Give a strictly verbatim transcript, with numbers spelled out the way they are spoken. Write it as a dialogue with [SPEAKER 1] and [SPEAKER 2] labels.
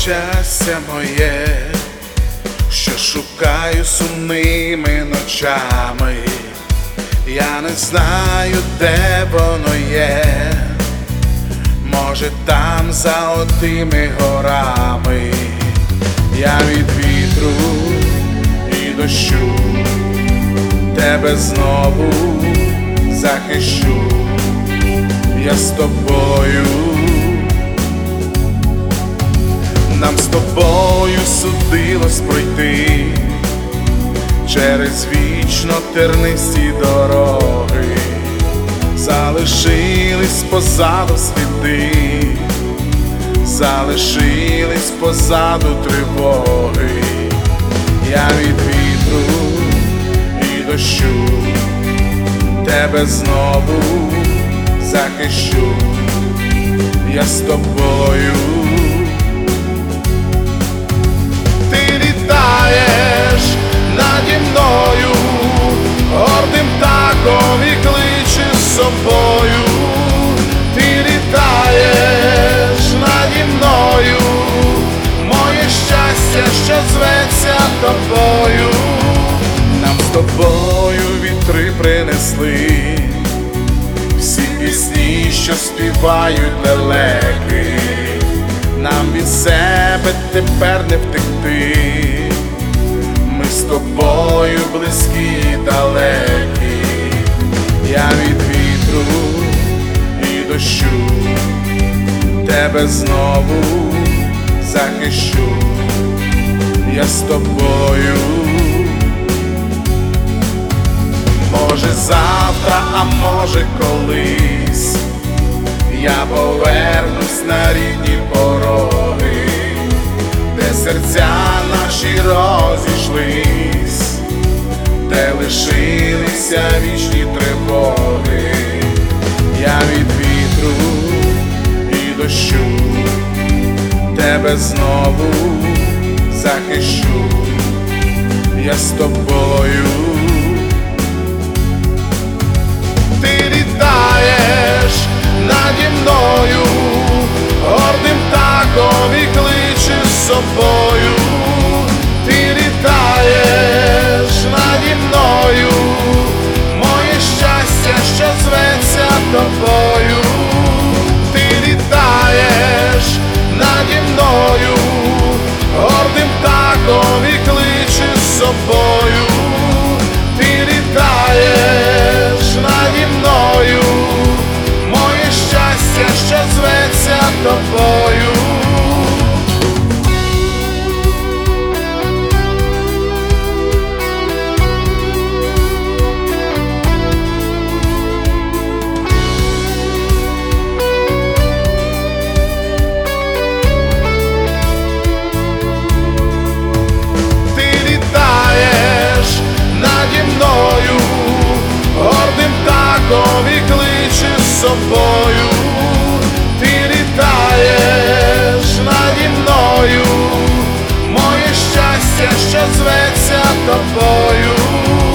[SPEAKER 1] щастя моє, що шукаю сумними ночами. Я не знаю, де воно є, може там за отими горами. Я від вітру і дощу тебе знову захищу. Я з тобою, нам з тобою судилось пройти через вічно тернисті дороги. Залишились позаду сліди, залишились позаду тривоги. Я від вітру і дощу тебе знову захищу. Я з тобою. Ти літаєш наді мною гордим птахом і кличеш з собою. Ти літаєш наді мною, моє щастя, що зветься тобою. Нам з тобою вітри принесли всі пісні, що співають лелеки. Нам від себе тепер не втекти, ми з тобою близькі і далекі. Я від вітру і дощу тебе знову захищу. Я з тобою. Може завтра, а може колись я повернусь на рідні пороги, де серця наші розійшлись, де лишилися вічні тривоги. Я від вітру і дощу тебе знову захищу. Я з тобою. Ти літаєш наді мною гордим птахом і кличеш з собою. Ти літаєш наді мною, моє щастя, що зветься тобою. Ти літаєш наді мною гордим птахом і кличеш з собою. Ти літаєш наді мною, моє щастя, що зветься тобою. Ти літаєш наді мною гордим птахом і кличеш з собою. Ти літаєш наді мною, моє щастя, що зветься тобою.